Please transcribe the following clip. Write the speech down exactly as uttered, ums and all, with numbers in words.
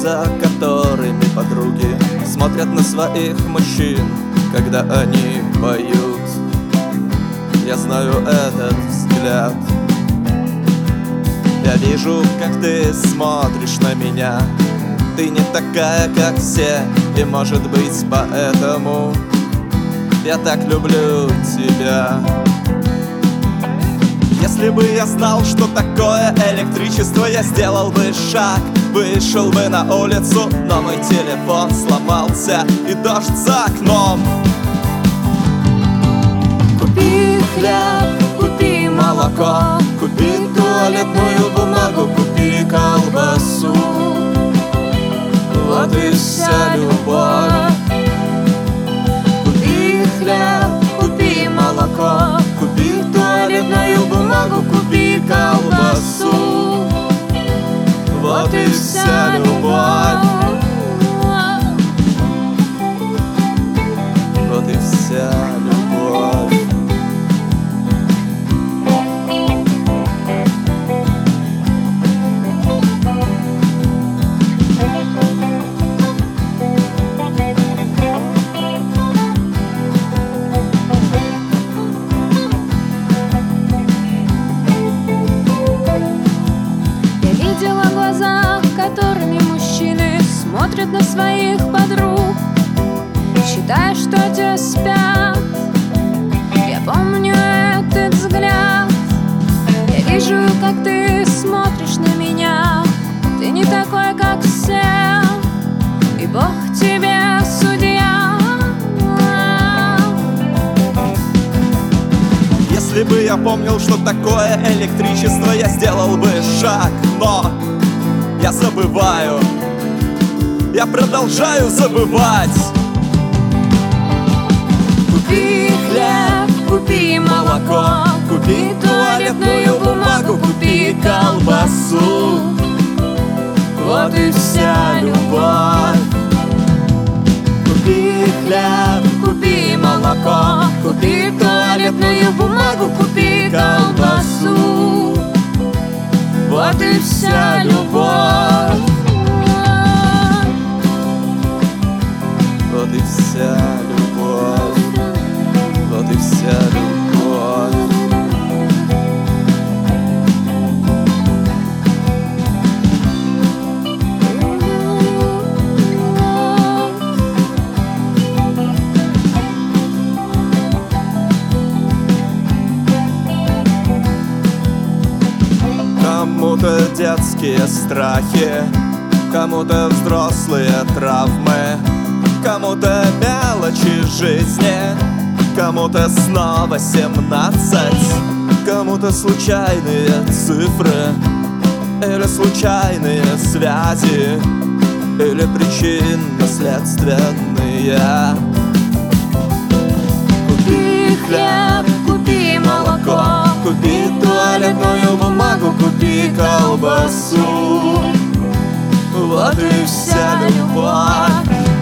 глаза, которыми подруги смотрят на своих мужчин, когда они поют. Я знаю этот взгляд. Я вижу, как ты смотришь на меня. Ты не такая, как все, и может быть поэтому я так люблю тебя. Если бы я знал, что такое электричество, я сделал бы шаг, вышел бы на улицу, но мой телефон сломался и дождь за окном. Купи хлеб, купи молоко, купи туалетную бумагу, купи колбасу. Вот и вся любовь. Купи хлеб, купи молоко, купи туалетную бумагу, купи колбасу. Вот и вся любовь. Вот и вся любовь. Которыми мужчины смотрят на своих подруг, считая, что те спят. Я помню этот взгляд. Я вижу, как ты смотришь на меня. Ты не такой, как все, и Бог тебе судья. Если бы я помнил, что такое электричество, я сделал бы шаг, но я забываю, я продолжаю забывать. Купи хлеб, купи молоко, купи туалетную бумагу, купи колбасу. Вот и вся любовь. Купи хлеб, купи молоко, купи туалетную бумагу, купи колбасу. Вот и вся любовь. Вот и вся любовь. Вот и вся любовь. Кому-то детские страхи, кому-то взрослые травмы, кому-то мелочи жизни, кому-то снова семнадцать, кому-то случайные цифры или случайные связи, или причинно-следственные. Купи хлеб, купи молоко, купи туалетную бумагу, купи колбасу. Вот и вся любовь.